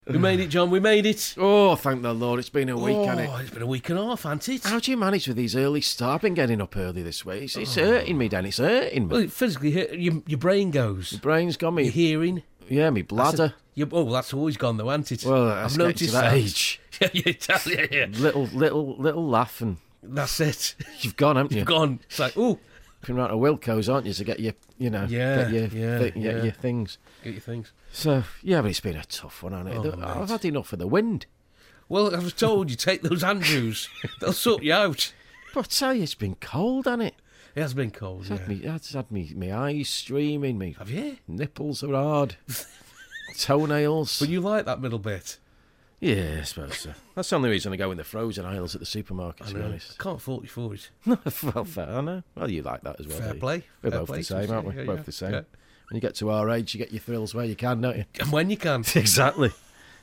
We made it, John, we made it. Oh, thank the Lord, it's been a week, hasn't it? It's been a week and a half, hasn't it? How do you manage with these early starts? I've been getting up early this week. It's hurting me, Dan, it's hurting me. Well, it physically, your brain goes. My brain's gone, me. Your hearing. Yeah, me bladder. That's always gone, though, hasn't it? Well, I've noticed that age. yeah. Little laugh and... That's it. You've gone, haven't you? You've gone. It's like, ooh. Coming around to Wilco's, aren't you, to get your, get your things. Get your things. So, yeah, but it's been a tough one, hasn't it? I've had enough of the wind. Well, I was told you take those Andrews. They'll sort you out. But I tell you, it's been cold, hasn't it? It has been cold, It's had me eyes streaming, me. Have you? Nipples are hard. Toenails. But you like that middle bit? Yeah, I suppose so. That's the only reason I go in the frozen aisles at the supermarket, to be honest. I can't fault you for it. No, well, fair, I know. Well, you like that as well, Fair don't you? play. We're Fair both play, the same, aren't we? yeah, Both the same. yeah. When you get to our age, you get your thrills where you can, don't you? And when you can. Exactly.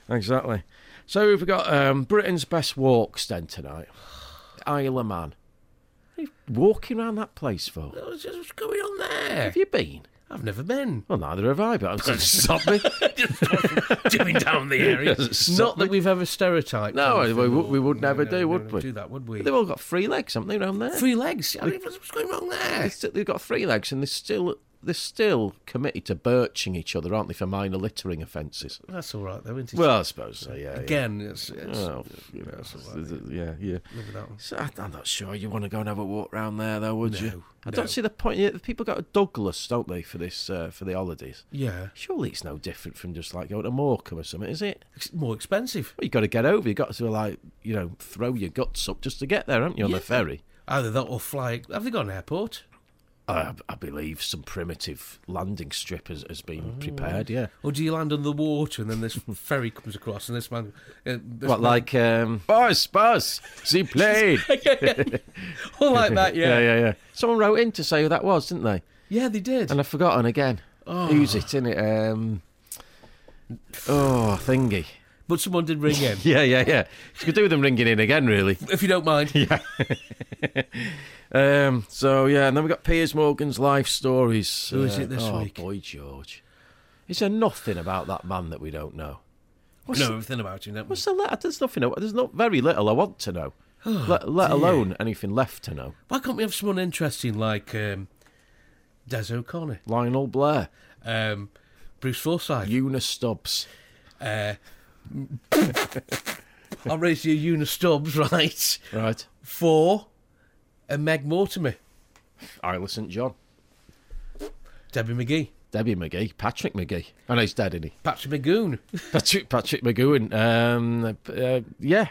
So we've got Britain's Best Walks then tonight. Isle of Man. What are you walking around that place for? What's going on there? Have you been? I've never been. Well, neither have I, but I'm saying stop me. Doing down the area. Not that we've ever stereotyped. No, we would never do, would we? Do that, would we? But they've all got 3 legs, haven't they, around there? 3 legs? What's going wrong there? They've got 3 legs and they're still committed to birching each other, aren't they, for minor littering offences? That's all right, though, isn't it? Well, I suppose so, yeah. Again, it's that's all right. Yeah. Live with that one. So I'm not sure you want to go and have a walk round there, though, would you? I No. don't see the point. Yeah, people go to Douglas, don't they, for this for the holidays? Yeah. Surely it's no different from just like going to Morecambe or something, is it? It's more expensive. Well, you've got to get over. You've got to throw your guts up just to get there, haven't you, on the ferry? Either that or fly. Have they got an airport? I believe some primitive landing strip has been prepared, yeah. Or do you land under the water and then this ferry comes across and this man... Buzz, he played. All like that, yeah. Yeah. Someone wrote in to say who that was, didn't they? Yeah, they did. And I've forgotten again. Who's it, innit? Thingy. But someone did ring in. Yeah. You could do them ringing in again, really. If you don't mind. Yeah. And then we've got Piers Morgan's life stories. Who is it this week? Oh, Boy George. Is there nothing about that man that we don't know? We know everything about him, don't we? What's the letter? There's not very little I want to know. Let alone anything left to know. Why can't we have someone interesting like Des O'Connor? Lionel Blair. Bruce Forsyth. Eunice Stubbs. I'll raise you Eunice Stubbs, right? Right. For Meg Mortimer. Isla St John. Debbie McGee. Patrick McGee. I know he's dead, isn't he? Patrick McGoon. Patrick McGowan. Yeah.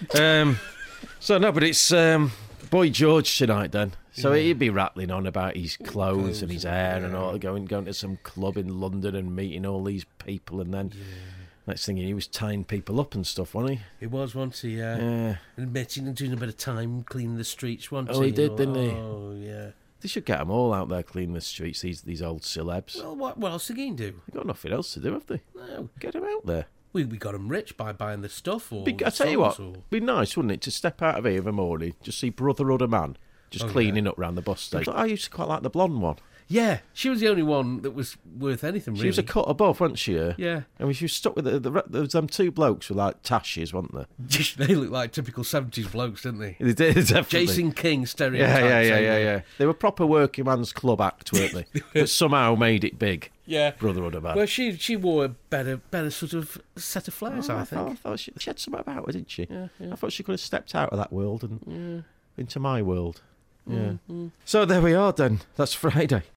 But it's Boy George tonight then. So he'd be rattling on about his clothes and his hair and all, going to some club in London and meeting all these people, and then next thing he was tying people up and stuff, wasn't he? He was once, yeah. Admitting and doing a bit of time cleaning the streets once. Oh, he did, didn't he? Oh, yeah. They should get them all out there cleaning the streets, these old celebs. Well, what else are they going to do? They've got nothing else to do, have they? No. Get them out there. We got them rich by buying the stuff. Or I tell you what, it'd be nice, wouldn't it, to step out of here of a morning, just see Brotherhood of Man, just cleaning up round the bus station. I used to quite like the blonde one. Yeah, she was the only one that was worth anything, really. She was a cut above, wasn't she? Yeah. And she was stuck with there was them 2 blokes with like tashes, weren't there? They looked like typical 70s blokes, didn't they? They did, definitely. Jason King stereotypes. Yeah. They were proper working man's club act, weren't they? That somehow made it big. Yeah. Brotherhood of Man. Well, she wore a better sort of set of flares, I think. I thought she had something about her, didn't she? Yeah. I thought she could have stepped out of that world and into my world. Yeah. So there we are then. That's Friday.